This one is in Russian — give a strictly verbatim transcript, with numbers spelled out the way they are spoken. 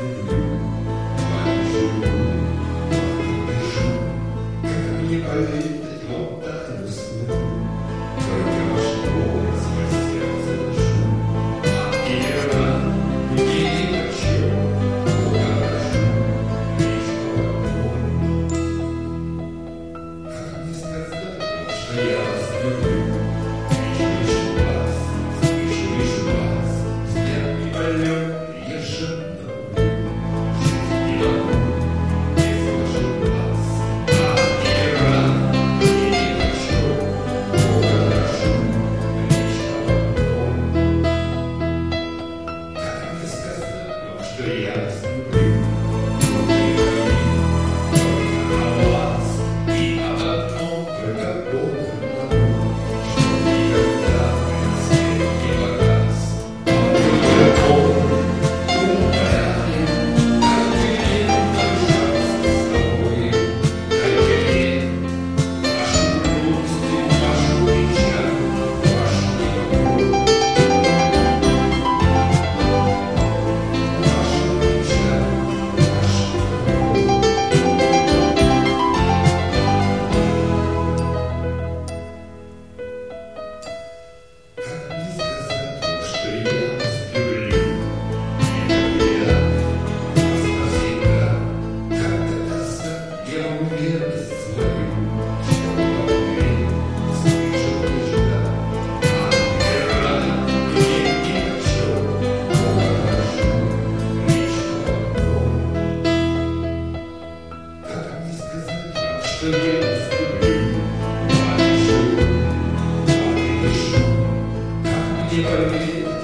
люблю, мать живу, мать дышу. Как мне поверить, вот так и усну, только ваш голос я в сердце дышу. А генерал, ни о чем, угожу лишь по одному. Как мне сказать вам, что я вас люблю? Что я вас люблю, о вас и об одном только Бог одному, что никогда на свет не погас. Только он умоляет, разделим, пожалуйста, с тобой, разделим вашу грусть, вашу печаль, вашу любовь. Что я вас люблю, мать живу, мать дышу, как мне поверить?